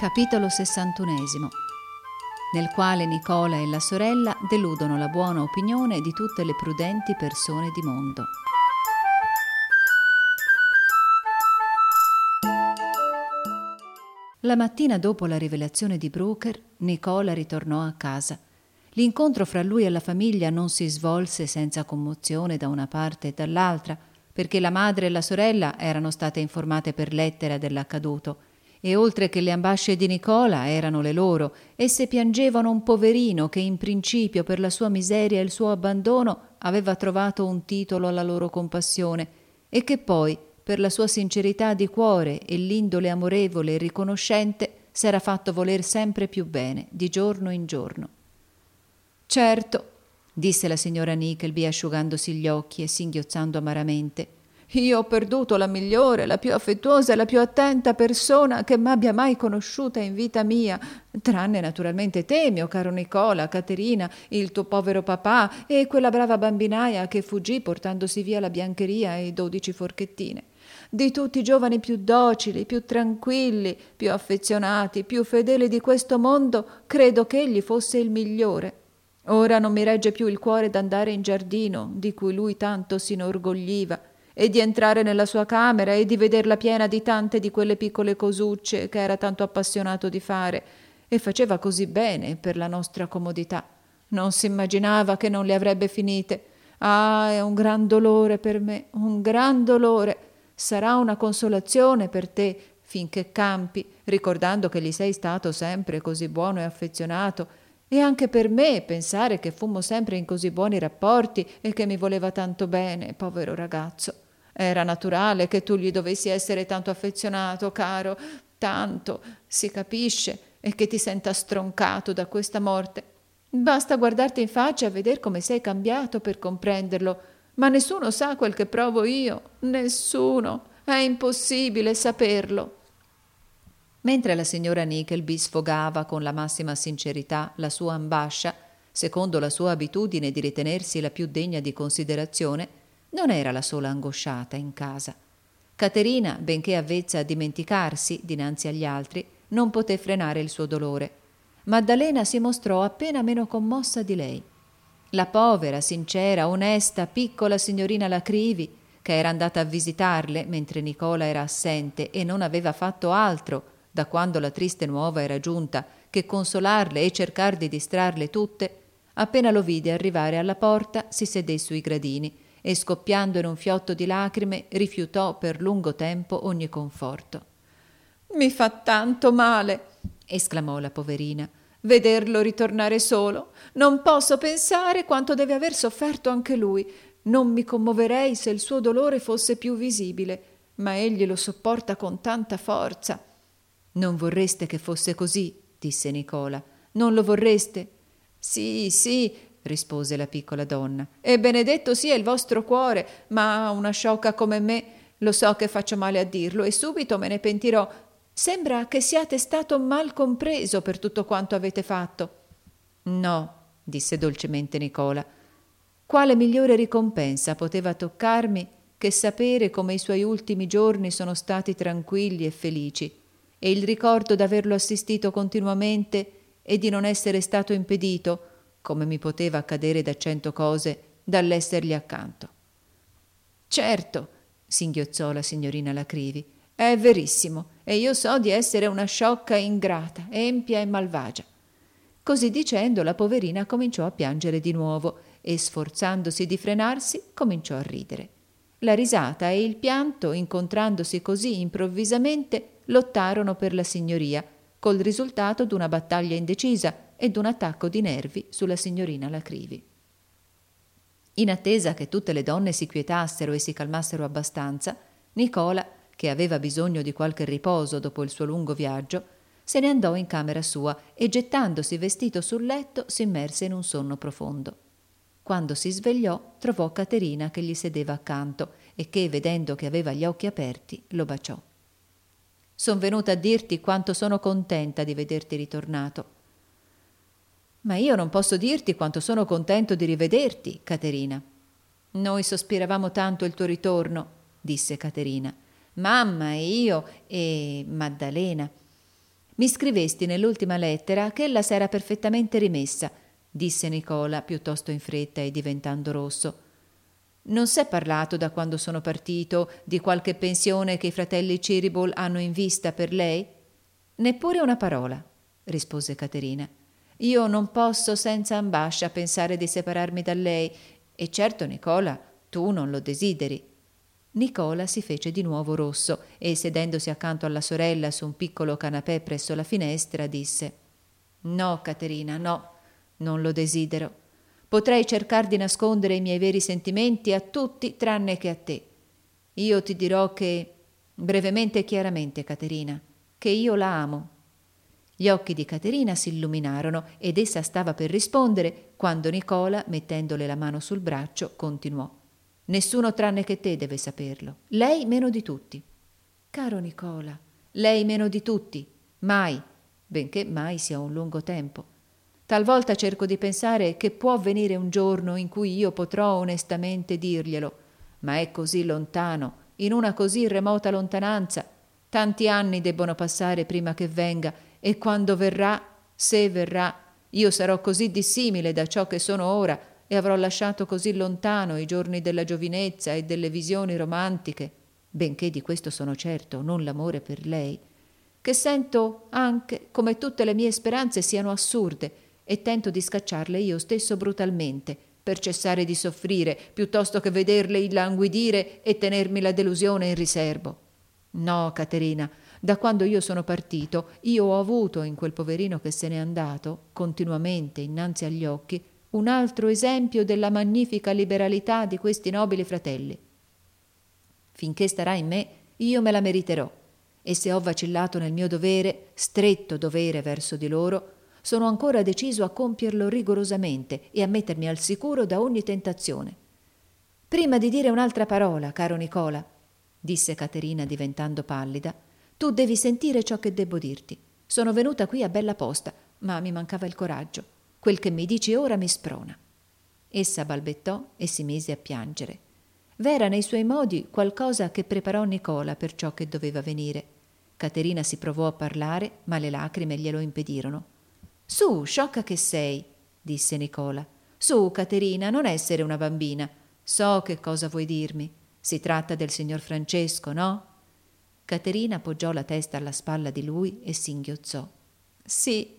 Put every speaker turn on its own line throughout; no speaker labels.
Capitolo 61, nel quale Nicola e la sorella deludono la buona opinione di tutte le prudenti persone di mondo. La mattina dopo la rivelazione di Brooker, Nicola ritornò a casa. L'incontro fra lui e la famiglia non si svolse senza commozione da una parte e dall'altra, perché la madre e la sorella erano state informate per lettera dell'accaduto, e oltre che le ambasce di Nicola erano le loro, esse piangevano un poverino che in principio per la sua miseria e il suo abbandono aveva trovato un titolo alla loro compassione e che poi, per la sua sincerità di cuore e l'indole amorevole e riconoscente, s'era fatto voler sempre più bene, di giorno in giorno. «Certo», disse la signora Nickleby asciugandosi gli occhi e singhiozzando amaramente, «io ho perduto la migliore, la più affettuosa e la più attenta persona che m'abbia mai conosciuta in vita mia, tranne naturalmente te, mio caro Nicola, Caterina, il tuo povero papà e quella brava bambinaia che fuggì portandosi via la biancheria e 12 forchettine. Di tutti i giovani più docili, più tranquilli, più affezionati, più fedeli di questo mondo, credo che egli fosse il migliore. Ora non mi regge più il cuore d'andare in giardino, di cui lui tanto si inorgogliva, e di entrare nella sua camera e di vederla piena di tante di quelle piccole cosucce che era tanto appassionato di fare, e faceva così bene per la nostra comodità. Non si immaginava che non le avrebbe finite. Ah, è un gran dolore per me, un gran dolore. Sarà una consolazione per te finché campi, ricordando che gli sei stato sempre così buono e affezionato, e anche per me pensare che fummo sempre in così buoni rapporti e che mi voleva tanto bene, povero ragazzo. Era naturale che tu gli dovessi essere tanto affezionato, caro, tanto, si capisce, e che ti senta stroncato da questa morte. Basta guardarti in faccia e veder come sei cambiato per comprenderlo, ma nessuno sa quel che provo io, nessuno, è impossibile saperlo». Mentre la signora Nickleby sfogava con la massima sincerità la sua ambascia, secondo la sua abitudine di ritenersi la più degna di considerazione, non era la sola angosciata in casa. Caterina, benché avvezza a dimenticarsi dinanzi agli altri, non poté frenare il suo dolore. Maddalena si mostrò appena meno commossa di lei. La povera, sincera, onesta, piccola signorina La Creevy, che era andata a visitarle mentre Nicola era assente e non aveva fatto altro da quando la triste nuova era giunta che consolarle e cercar di distrarle tutte, appena lo vide arrivare alla porta si sedé sui gradini e scoppiando in un fiotto di lacrime rifiutò per lungo tempo ogni conforto. «Mi fa tanto male», esclamò la poverina, «vederlo ritornare solo. Non posso pensare quanto deve aver sofferto anche lui. Non mi commoverei se il suo dolore fosse più visibile, ma egli lo sopporta con tanta forza». «Non vorreste che fosse così?» disse Nicola. «Non lo vorreste?» «Sì, sì», rispose la piccola donna, «e benedetto sia il vostro cuore, ma una sciocca come me, lo so che faccio male a dirlo e subito me ne pentirò. Sembra che siate stato mal compreso per tutto quanto avete fatto». «No», disse dolcemente Nicola. «Quale migliore ricompensa poteva toccarmi che sapere come i suoi ultimi giorni sono stati tranquilli e felici, e il ricordo d'averlo assistito continuamente e di non essere stato impedito, come mi poteva accadere da 100 cose, dall'essergli accanto». «Certo», singhiozzò la signorina La Creevy, «è verissimo, e io so di essere una sciocca ingrata, empia e malvagia». Così dicendo la poverina cominciò a piangere di nuovo e, sforzandosi di frenarsi, cominciò a ridere. La risata e il pianto, incontrandosi così improvvisamente, lottarono per la signoria, col risultato d'una battaglia indecisa e d'un attacco di nervi sulla signorina La Creevy. In attesa che tutte le donne si quietassero e si calmassero abbastanza, Nicola, che aveva bisogno di qualche riposo dopo il suo lungo viaggio, se ne andò in camera sua e, gettandosi vestito sul letto, si immerse in un sonno profondo. Quando si svegliò, trovò Caterina che gli sedeva accanto e che, vedendo che aveva gli occhi aperti, lo baciò. «Son venuta a dirti quanto sono contenta di vederti ritornato». «Ma io non posso dirti quanto sono contento di rivederti, Caterina». «Noi sospiravamo tanto il tuo ritorno», disse Caterina. «Mamma e io e Maddalena». Mi scrivesti nell'ultima lettera che ella s'era perfettamente rimessa, disse Nicola piuttosto in fretta e diventando rosso. Non s'è parlato da quando sono partito di qualche pensione che i fratelli Cheeryble hanno in vista per lei? Neppure una parola, rispose Caterina. Io non posso senza ambascia pensare di separarmi da lei, e certo, Nicola, tu non lo desideri. Nicola si fece di nuovo rosso e, sedendosi accanto alla sorella su un piccolo canapè presso la finestra, disse: No, Caterina, no, non lo desidero. Potrei cercare di nascondere i miei veri sentimenti a tutti tranne che a te. Io ti dirò che, brevemente e chiaramente, Caterina, che io la amo. Gli occhi di Caterina si illuminarono ed essa stava per rispondere quando Nicola, mettendole la mano sul braccio, continuò: Nessuno tranne che te deve saperlo. Lei meno di tutti. Caro Nicola, lei meno di tutti. Mai, benché mai sia un lungo tempo. Talvolta cerco di pensare che può venire un giorno in cui io potrò onestamente dirglielo, ma è così lontano, in una così remota lontananza. Tanti anni debbono passare prima che venga, e quando verrà, se verrà, io sarò così dissimile da ciò che sono ora e avrò lasciato così lontano i giorni della giovinezza e delle visioni romantiche, benché di questo sono certo, non l'amore per lei, che sento anche come tutte le mie speranze siano assurde e tento di scacciarle io stesso brutalmente per cessare di soffrire piuttosto che vederle illanguidire e tenermi la delusione in riservo. No, Caterina, da quando io sono partito, io ho avuto in quel poverino che se n'è andato, continuamente innanzi agli occhi, un altro esempio della magnifica liberalità di questi nobili fratelli. Finché starà in me, io me la meriterò, e se ho vacillato nel mio dovere, stretto dovere verso di loro, sono ancora deciso a compierlo rigorosamente e a mettermi al sicuro da ogni tentazione. Prima di dire un'altra parola, caro Nicola, disse Caterina diventando pallida, tu devi sentire ciò che debbo dirti. Sono venuta qui a bella posta, ma mi mancava il coraggio. Quel che mi dici ora mi sprona. Essa balbettò e si mise a piangere. V'era nei suoi modi qualcosa che preparò Nicola per ciò che doveva venire. Caterina si provò a parlare, ma le lacrime glielo impedirono. Su, sciocca che sei, disse Nicola. Su, Caterina, non essere una bambina. So che cosa vuoi dirmi. Si tratta del signor Francesco, no? Caterina appoggiò la testa alla spalla di lui e singhiozzò. Sì.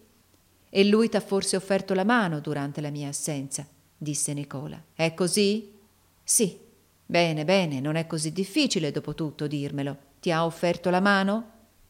E lui t'ha forse offerto la mano durante la mia assenza, disse Nicola. È così? Sì. Bene, bene, non è così difficile dopo tutto dirmelo. Ti ha offerto la mano?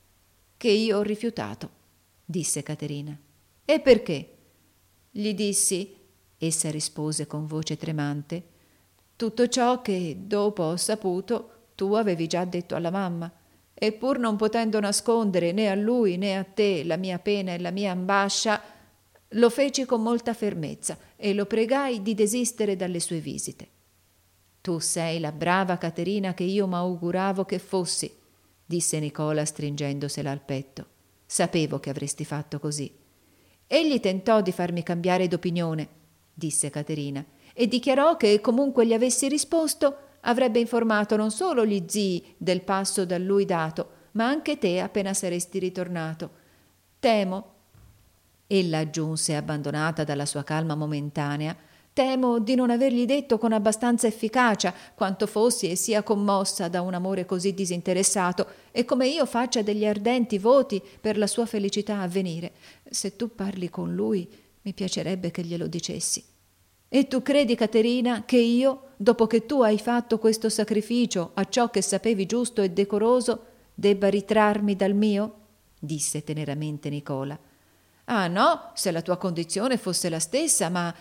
Che io ho rifiutato, disse Caterina. E perché? Gli dissi, essa rispose con voce tremante, tutto ciò che dopo ho saputo tu avevi già detto alla mamma, e pur non potendo nascondere né a lui né a te la mia pena e la mia ambascia, lo feci con molta fermezza e lo pregai di desistere dalle sue visite. Tu sei la brava Caterina che io m'auguravo che fossi, disse Nicola stringendosela al petto. Sapevo che avresti fatto così. Egli tentò di farmi cambiare d'opinione, disse Caterina, e dichiarò che comunque gli avessi risposto avrebbe informato non solo gli zii del passo da lui dato, ma anche te appena saresti ritornato. Temo, ella aggiunse abbandonata dalla sua calma momentanea, temo di non avergli detto con abbastanza efficacia quanto fossi e sia commossa da un amore così disinteressato e come io faccia degli ardenti voti per la sua felicità a venire. Se tu parli con lui, mi piacerebbe che glielo dicessi. E tu credi, Caterina, che io, dopo che tu hai fatto questo sacrificio a ciò che sapevi giusto e decoroso, debba ritrarmi dal mio? Disse teneramente Nicola. Ah no, se la tua condizione fosse la stessa, ma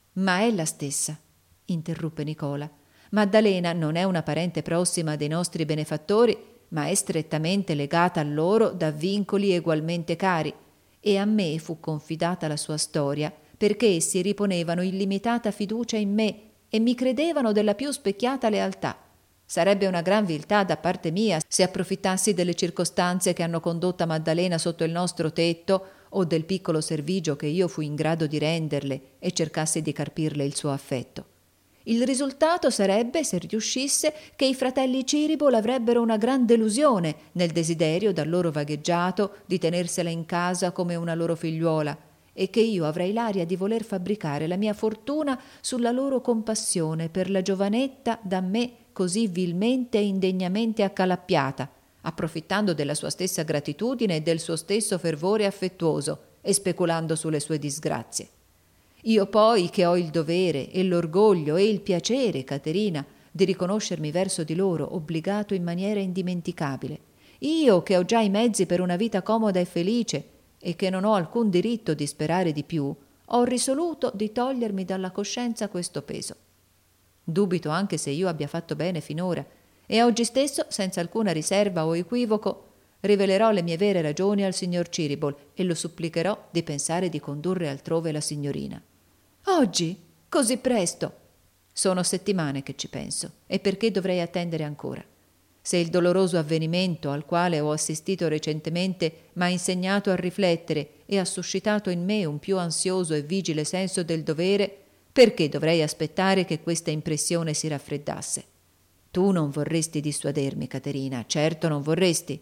è la stessa, interruppe Nicola. Maddalena non è una parente prossima dei nostri benefattori, ma è strettamente legata a loro da vincoli egualmente cari, e a me fu confidata la sua storia, perché essi riponevano illimitata fiducia in me e mi credevano della più specchiata lealtà. Sarebbe una gran viltà da parte mia se approfittassi delle circostanze che hanno condotta Maddalena sotto il nostro tetto o del piccolo servigio che io fui in grado di renderle e cercassi di carpirle il suo affetto. Il risultato sarebbe, se riuscisse, che i fratelli Ciribol avrebbero una gran delusione nel desiderio dal loro vagheggiato di tenersela in casa come una loro figliuola, e che io avrei l'aria di voler fabbricare la mia fortuna sulla loro compassione per la giovanetta da me così vilmente e indegnamente accalappiata, approfittando della sua stessa gratitudine e del suo stesso fervore affettuoso e speculando sulle sue disgrazie. Io poi, che ho il dovere e l'orgoglio e il piacere, Caterina, di riconoscermi verso di loro obbligato in maniera indimenticabile, io che ho già i mezzi per una vita comoda e felice e che non ho alcun diritto di sperare di più, ho risoluto di togliermi dalla coscienza questo peso. Dubito anche se io abbia fatto bene finora, e oggi stesso, senza alcuna riserva o equivoco, rivelerò le mie vere ragioni al signor Ciribol e lo supplicherò di pensare di condurre altrove la signorina. Oggi? Così presto? Sono settimane che ci penso, e perché dovrei attendere ancora? Se il doloroso avvenimento al quale ho assistito recentemente m'ha insegnato a riflettere e ha suscitato in me un più ansioso e vigile senso del dovere, perché dovrei aspettare che questa impressione si raffreddasse? Tu non vorresti dissuadermi, Caterina, certo non vorresti.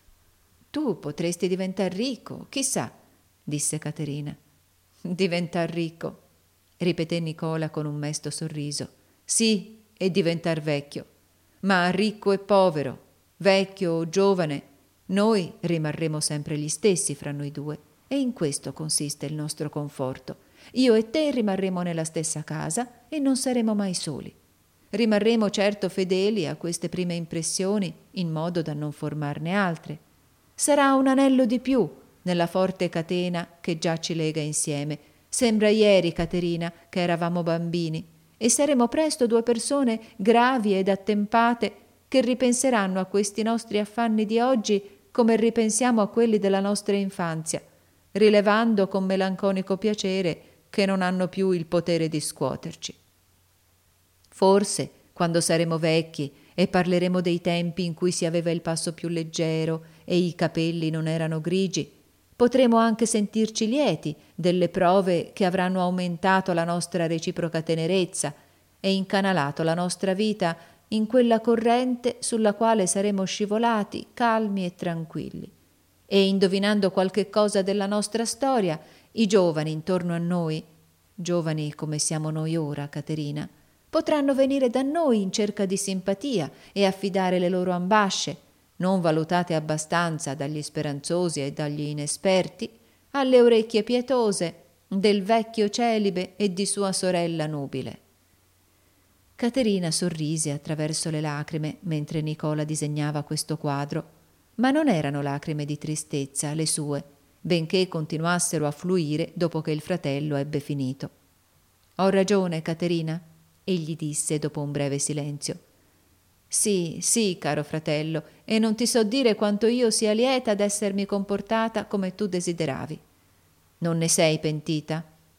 Tu potresti diventar ricco, chissà, disse Caterina. Diventar ricco, ripeté Nicola con un mesto sorriso. Sì, e diventar vecchio. Ma ricco e povero, vecchio o giovane, noi rimarremo sempre gli stessi fra noi due, e in questo consiste il nostro conforto. Io e te rimarremo nella stessa casa e non saremo mai soli. Rimarremo certo fedeli a queste prime impressioni in modo da non formarne altre. Sarà un anello di più nella forte catena che già ci lega insieme. Sembra ieri, Caterina, che eravamo bambini, e saremo presto due persone gravi ed attempate che ripenseranno a questi nostri affanni di oggi come ripensiamo a quelli della nostra infanzia, rilevando con melanconico piacere che non hanno più il potere di scuoterci. Forse, quando saremo vecchi e parleremo dei tempi in cui si aveva il passo più leggero e i capelli non erano grigi, potremo anche sentirci lieti delle prove che avranno aumentato la nostra reciproca tenerezza e incanalato la nostra vita in quella corrente sulla quale saremo scivolati calmi e tranquilli. E indovinando qualche cosa della nostra storia, i giovani intorno a noi, giovani come siamo noi ora, Caterina, potranno venire da noi in cerca di simpatia e affidare le loro ambasce, non valutate abbastanza dagli speranzosi e dagli inesperti, alle orecchie pietose del vecchio celibe e di sua sorella nubile. Caterina sorrise attraverso le lacrime mentre Nicola disegnava questo quadro, ma non erano lacrime di tristezza le sue, benché continuassero a fluire dopo che il fratello ebbe finito. «Ho ragione, Caterina», egli disse dopo un breve silenzio. «Sì, sì, caro fratello, e non ti so dire quanto io sia lieta d'essermi comportata come tu desideravi. Non ne sei pentita?»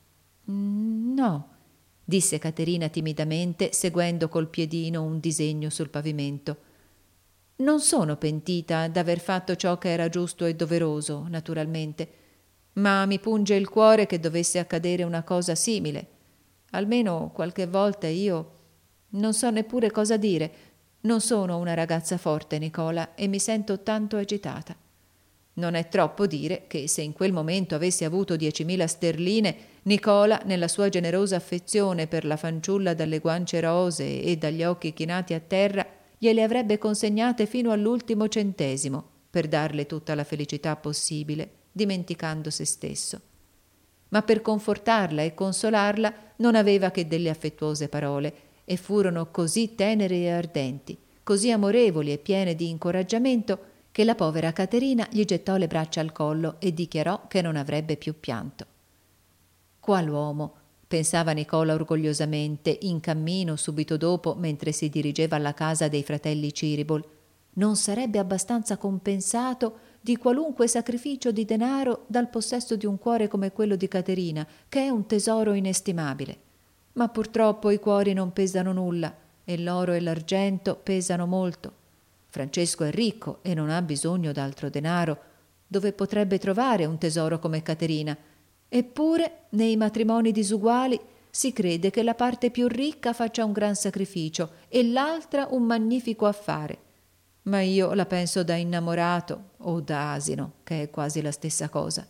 «No», disse Caterina timidamente, seguendo col piedino un disegno sul pavimento. «Non sono pentita d'aver fatto ciò che era giusto e doveroso, naturalmente, ma mi punge il cuore che dovesse accadere una cosa simile. Almeno qualche volta io non so neppure cosa dire. Non sono una ragazza forte, Nicola, e mi sento tanto agitata. Non è troppo dire che se in quel momento avessi avuto 10.000 sterline, Nicola, nella sua generosa affezione per la fanciulla dalle guance rosee e dagli occhi chinati a terra, gliele avrebbe consegnate fino all'ultimo centesimo per darle tutta la felicità possibile, dimenticando se stesso. Ma per confortarla e consolarla non aveva che delle affettuose parole, e furono così tenere e ardenti, così amorevoli e piene di incoraggiamento, che la povera Caterina gli gettò le braccia al collo e dichiarò che non avrebbe più pianto. «Qual'uomo», pensava Nicola orgogliosamente, in cammino subito dopo, mentre si dirigeva alla casa dei fratelli Ciribol, «non sarebbe abbastanza compensato di qualunque sacrificio di denaro dal possesso di un cuore come quello di Caterina, che è un tesoro inestimabile. Ma purtroppo i cuori non pesano nulla, e l'oro e l'argento pesano molto. Francesco è ricco e non ha bisogno d'altro denaro. Dove potrebbe trovare un tesoro come Caterina? Eppure, nei matrimoni disuguali, si crede che la parte più ricca faccia un gran sacrificio e l'altra un magnifico affare. Ma io la penso da innamorato o da asino, che è quasi la stessa cosa.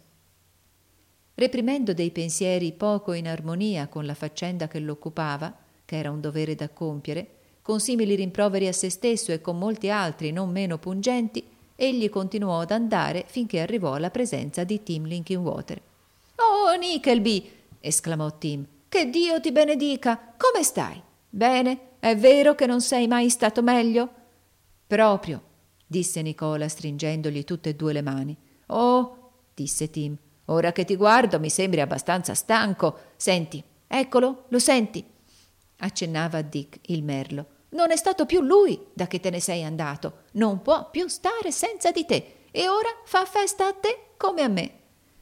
Reprimendo dei pensieri poco in armonia con la faccenda che l'occupava, che era un dovere da compiere, con simili rimproveri a se stesso e con molti altri non meno pungenti, egli continuò ad andare finché arrivò alla presenza di Tim Linkinwater. «Oh, Nickleby!» esclamò Tim. «Che Dio ti benedica! Come stai? Bene? È vero che non sei mai stato meglio?» «Proprio», disse Nicola stringendogli tutte e due le mani. «Oh», disse Tim, «ora che ti guardo mi sembri abbastanza stanco. Senti, eccolo, lo senti?» Accennava a Dick il merlo. «Non è stato più lui da che te ne sei andato. Non può più stare senza di te e ora fa festa a te come a me».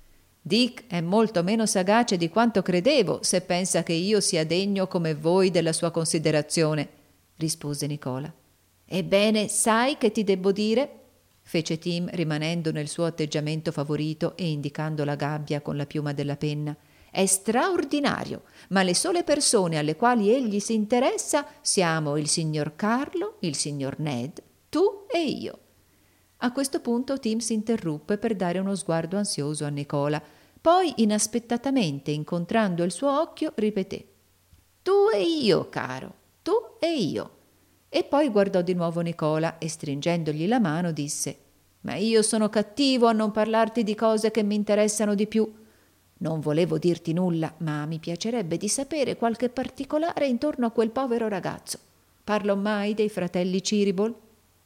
«Dick è molto meno sagace di quanto credevo se pensa che io sia degno come voi della sua considerazione», rispose Nicola. «Ebbene, sai che ti debbo dire?» fece Tim rimanendo nel suo atteggiamento favorito e indicando la gabbia con la piuma della penna. «È straordinario, ma le sole persone alle quali egli si interessa siamo il signor Carlo, il signor Ned, tu e io». A questo punto Tim si interruppe per dare uno sguardo ansioso a Nicola. Poi, inaspettatamente, incontrando il suo occhio, ripeté: «Tu e io, caro, tu e io». E poi guardò di nuovo Nicola e, stringendogli la mano, disse: «Ma io sono cattivo a non parlarti di cose che mi interessano di più. Non volevo dirti nulla, ma mi piacerebbe di sapere qualche particolare intorno a quel povero ragazzo. Parlo mai dei fratelli Cheeryble?»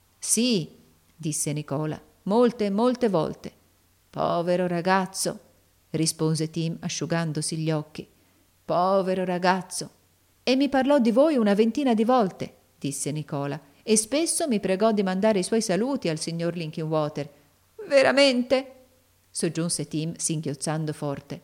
«Sì», disse Nicola, «molte, molte volte». «Povero ragazzo», rispose Tim asciugandosi gli occhi. «Povero ragazzo». «E mi parlò di voi una ventina di volte», disse Nicola, «e spesso mi pregò di mandare i suoi saluti al signor Linkinwater». «Veramente?» soggiunse Tim singhiozzando forte.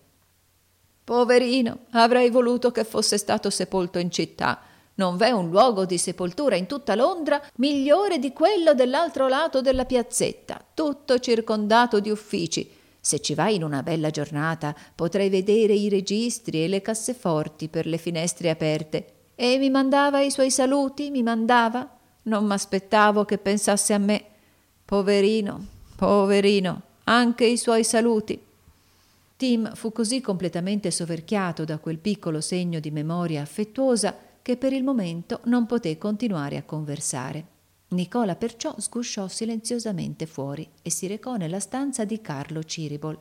«Poverino, avrei voluto che fosse stato sepolto in città. Non v'è un luogo di sepoltura in tutta Londra migliore di quello dell'altro lato della piazzetta, tutto circondato di uffici. Se ci vai in una bella giornata potrai vedere i registri e le casseforti per le finestre aperte. E mi mandava i suoi saluti, mi mandava. Non m'aspettavo che pensasse a me. Poverino, poverino, anche i suoi saluti». Tim fu così completamente soverchiato da quel piccolo segno di memoria affettuosa che per il momento non poté continuare a conversare. Nicola perciò sgusciò silenziosamente fuori e si recò nella stanza di Carlo Cheeryble.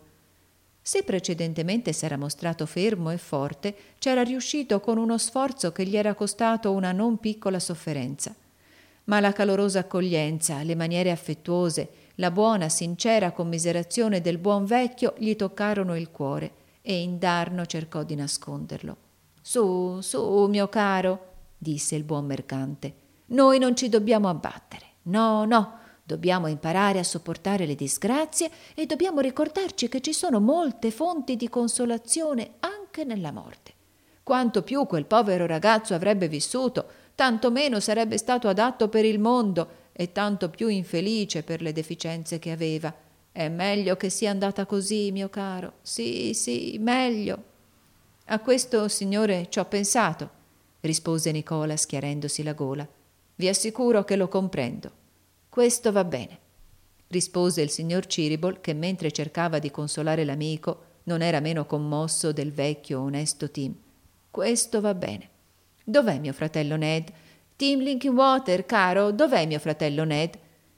Se precedentemente s'era mostrato fermo e forte, c'era riuscito con uno sforzo che gli era costato una non piccola sofferenza. Ma la calorosa accoglienza, le maniere affettuose, la buona, sincera commiserazione del buon vecchio gli toccarono il cuore e indarno cercò di nasconderlo. «Su, su, mio caro», disse il buon mercante, «noi non ci dobbiamo abbattere. No, no, dobbiamo imparare a sopportare le disgrazie e dobbiamo ricordarci che ci sono molte fonti di consolazione anche nella morte. Quanto più quel povero ragazzo avrebbe vissuto, tanto meno sarebbe stato adatto per il mondo e tanto più infelice per le deficienze che aveva. È meglio che sia andata così, mio caro. Sì, sì, meglio». «A questo, signore, ci ho pensato», rispose Nicola schiarendosi la gola. «Vi assicuro che lo comprendo». «Questo va bene», rispose il signor Cheeryble, che mentre cercava di consolare l'amico non era meno commosso del vecchio onesto Tim. «Questo va bene. Dov'è mio fratello Ned? Tim Linkinwater, caro, dov'è mio fratello Ned?»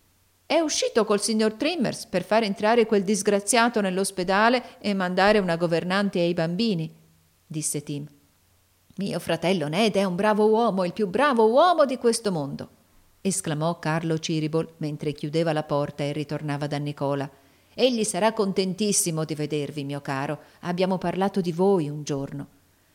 «È uscito col signor Trimmers per far entrare quel disgraziato nell'ospedale e mandare una governante ai bambini», disse Tim. «Mio fratello Ned è un bravo uomo, il più bravo uomo di questo mondo», esclamò Carlo Cheeryble mentre chiudeva la porta e ritornava da Nicola. «Egli sarà contentissimo di vedervi, mio caro. Abbiamo parlato di voi un giorno».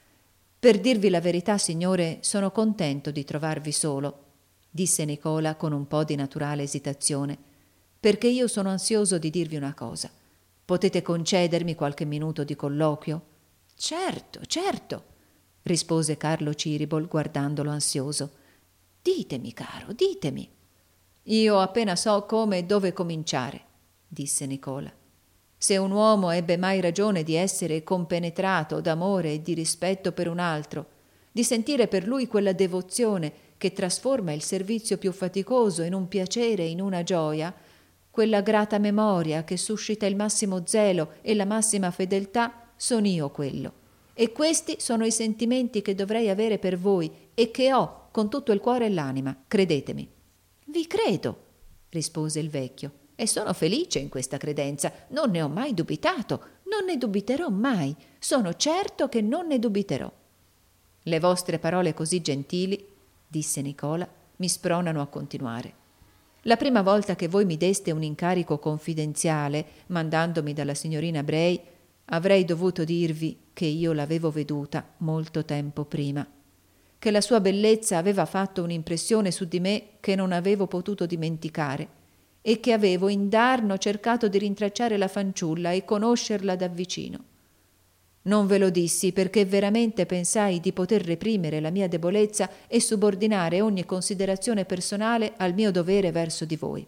«Per dirvi la verità, signore, sono contento di trovarvi solo», disse Nicola con un po' di naturale esitazione, «perché io sono ansioso di dirvi una cosa. Potete concedermi qualche minuto di colloquio?» «Certo, certo», rispose Carlo Cheeryble guardandolo ansioso. «Ditemi, caro, ditemi». «Io appena so come e dove cominciare», disse Nicola. Se un uomo ebbe mai ragione di essere compenetrato d'amore e di rispetto per un altro, di sentire per lui quella devozione che trasforma il servizio più faticoso in un piacere, in una gioia, quella grata memoria che suscita il massimo zelo e la massima fedeltà, son io quello. E questi sono i sentimenti che dovrei avere per voi e che ho con tutto il cuore e l'anima, credetemi. Vi credo, rispose il vecchio, e sono felice in questa credenza. Non ne ho mai dubitato, non ne dubiterò mai. Sono certo che non ne dubiterò. Le vostre parole così gentili, disse Nicola, mi spronano a continuare. La prima volta che voi mi deste un incarico confidenziale, mandandomi dalla signorina Bray, avrei dovuto dirvi che io l'avevo veduta molto tempo prima, che la sua bellezza aveva fatto un'impressione su di me che non avevo potuto dimenticare e che avevo indarno cercato di rintracciare la fanciulla e conoscerla da vicino. Non ve lo dissi perché veramente pensai di poter reprimere la mia debolezza e subordinare ogni considerazione personale al mio dovere verso di voi.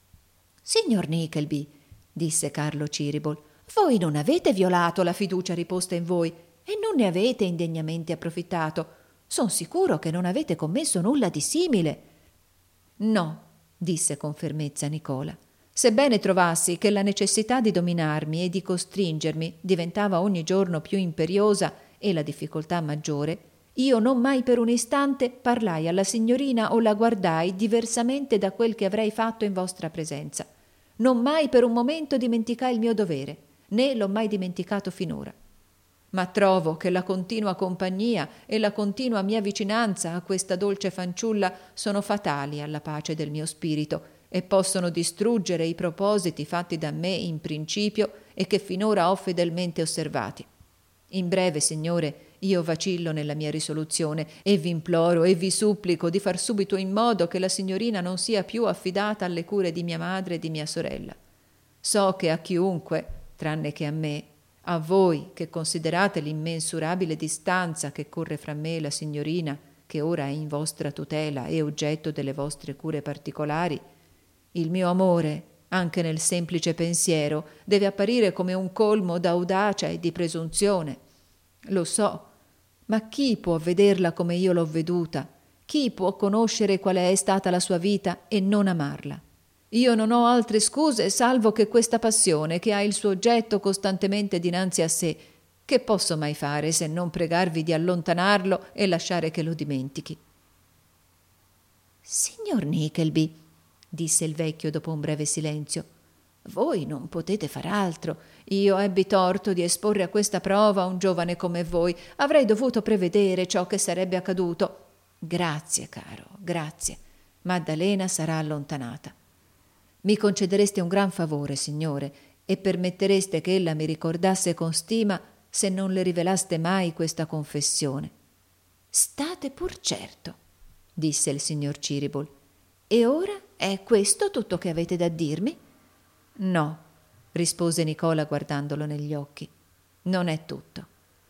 Signor Nickleby, disse Carlo Cheeryble, voi non avete violato la fiducia riposta in voi e non ne avete indegnamente approfittato. Son sicuro che non avete commesso nulla di simile. No, disse con fermezza Nicola. Sebbene trovassi che la necessità di dominarmi e di costringermi diventava ogni giorno più imperiosa e la difficoltà maggiore, io non mai per un istante parlai alla signorina o la guardai diversamente da quel che avrei fatto in vostra presenza. Non mai per un momento dimenticai il mio dovere, né l'ho mai dimenticato finora. Ma trovo che la continua compagnia e la continua mia vicinanza a questa dolce fanciulla sono fatali alla pace del mio spirito e possono distruggere i propositi fatti da me in principio e che finora ho fedelmente osservati. In breve, signore, io vacillo nella mia risoluzione e vi imploro e vi supplico di far subito in modo che la signorina non sia più affidata alle cure di mia madre e di mia sorella. So che a chiunque, tranne che a me, a voi che considerate l'immensurabile distanza che corre fra me e la signorina, che ora è in vostra tutela e oggetto delle vostre cure particolari, il mio amore, anche nel semplice pensiero, deve apparire come un colmo d'audacia e di presunzione. Lo so, ma chi può vederla come io l'ho veduta? Chi può conoscere quale è stata la sua vita e non amarla? Io non ho altre scuse salvo che questa passione che ha il suo oggetto costantemente dinanzi a sé. Che posso mai fare se non pregarvi di allontanarlo e lasciare che lo dimentichi? Signor Nickleby, disse il vecchio dopo un breve silenzio, voi non potete far altro. Io ebbi torto di esporre a questa prova un giovane come voi. Avrei dovuto prevedere ciò che sarebbe accaduto. Grazie, caro, grazie. Maddalena sarà allontanata. Mi concedereste un gran favore, signore, e permettereste che ella mi ricordasse con stima se non le rivelaste mai questa confessione. State pur certo, disse il signor Cheeryble. E ora è questo tutto che avete da dirmi? No, rispose Nicola guardandolo negli occhi. Non è tutto.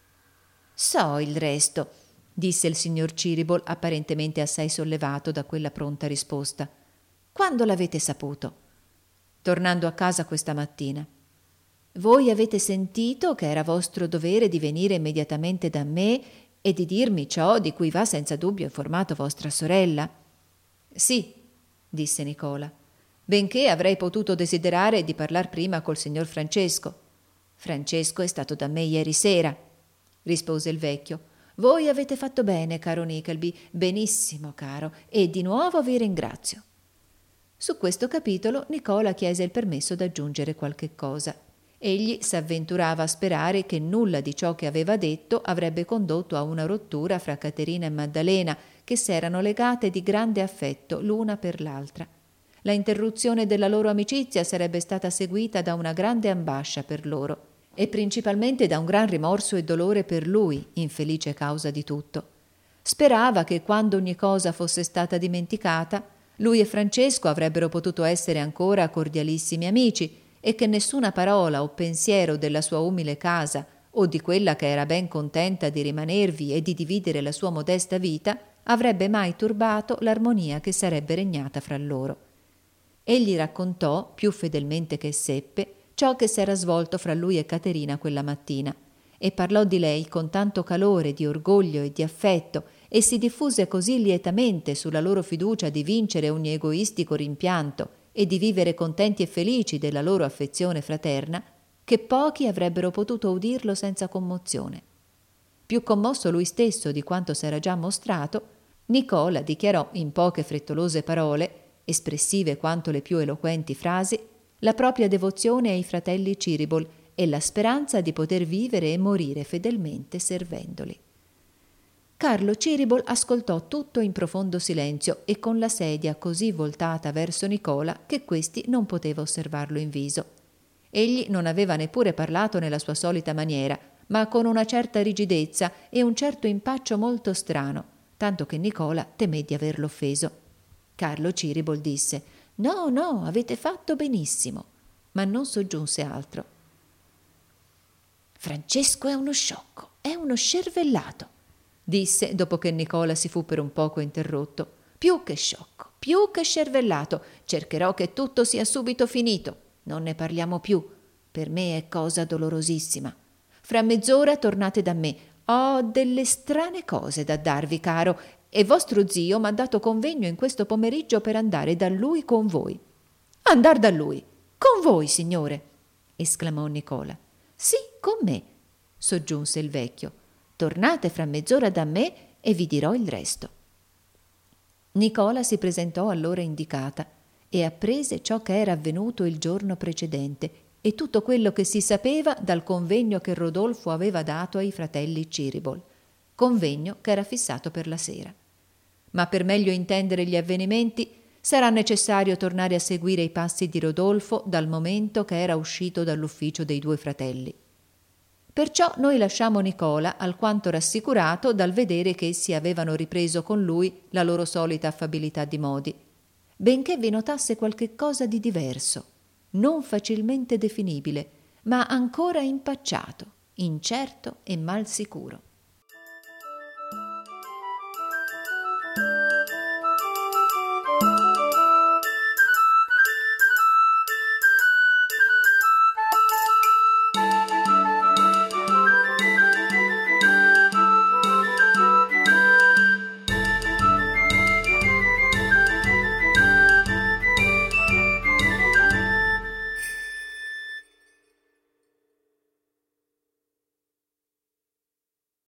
So il resto, disse il signor Cheeryble apparentemente assai sollevato da quella pronta risposta. Quando l'avete saputo? Tornando a casa questa mattina. Voi avete sentito che era vostro dovere di venire immediatamente da me e di dirmi ciò di cui va senza dubbio informato vostra sorella? Sì, disse Nicola, benché avrei potuto desiderare di parlar prima col signor Francesco. Francesco è stato da me ieri sera, rispose il vecchio. Voi avete fatto bene, caro Nickleby, benissimo, caro, e di nuovo vi ringrazio. Su questo capitolo Nicola chiese il permesso d'aggiungere qualche cosa. Egli s'avventurava a sperare che nulla di ciò che aveva detto avrebbe condotto a una rottura fra Caterina e Maddalena, che s'erano legate di grande affetto l'una per l'altra. La interruzione della loro amicizia sarebbe stata seguita da una grande ambascia per loro e principalmente da un gran rimorso e dolore per lui, infelice causa di tutto. Sperava che quando ogni cosa fosse stata dimenticata, lui e Francesco avrebbero potuto essere ancora cordialissimi amici e che nessuna parola o pensiero della sua umile casa o di quella che era ben contenta di rimanervi e di dividere la sua modesta vita avrebbe mai turbato l'armonia che sarebbe regnata fra loro. Egli raccontò, più fedelmente che seppe, ciò che s'era svolto fra lui e Caterina quella mattina, e parlò di lei con tanto calore di orgoglio e di affetto, e si diffuse così lietamente sulla loro fiducia di vincere ogni egoistico rimpianto e di vivere contenti e felici della loro affezione fraterna, che pochi avrebbero potuto udirlo senza commozione. Più commosso lui stesso di quanto s'era già mostrato, Nicola dichiarò in poche frettolose parole, espressive quanto le più eloquenti frasi, la propria devozione ai fratelli Ciribol e la speranza di poter vivere e morire fedelmente servendoli. Carlo Ciribol ascoltò tutto in profondo silenzio e con la sedia così voltata verso Nicola che questi non poteva osservarlo in viso. Egli non aveva neppure parlato nella sua solita maniera, ma con una certa rigidezza e un certo impaccio molto strano, tanto che Nicola temé di averlo offeso. Carlo Ciribol disse: «No, no, avete fatto benissimo», ma non soggiunse altro. «Francesco è uno sciocco, è uno scervellato», disse dopo che Nicola si fu per un poco interrotto. «Più che sciocco, più che scervellato. Cercherò che tutto sia subito finito. Non ne parliamo più. Per me è cosa dolorosissima. Fra mezz'ora tornate da me. Ho delle strane cose da darvi, caro, e vostro zio m'ha dato convegno in questo pomeriggio per andare da lui con voi». «Andar da lui? Con voi, signore?» esclamò Nicola. «Sì, con me», soggiunse il vecchio. «Tornate fra mezz'ora da me e vi dirò il resto». Nicola si presentò all'ora indicata e apprese ciò che era avvenuto il giorno precedente e tutto quello che si sapeva dal convegno che Rodolfo aveva dato ai fratelli Ciribol, convegno che era fissato per la sera. Ma per meglio intendere gli avvenimenti sarà necessario tornare a seguire i passi di Rodolfo dal momento che era uscito dall'ufficio dei due fratelli. Perciò noi lasciamo Nicola alquanto rassicurato dal vedere che essi avevano ripreso con lui la loro solita affabilità di modi, benché vi notasse qualche cosa di diverso, non facilmente definibile, ma ancora impacciato, incerto e mal sicuro.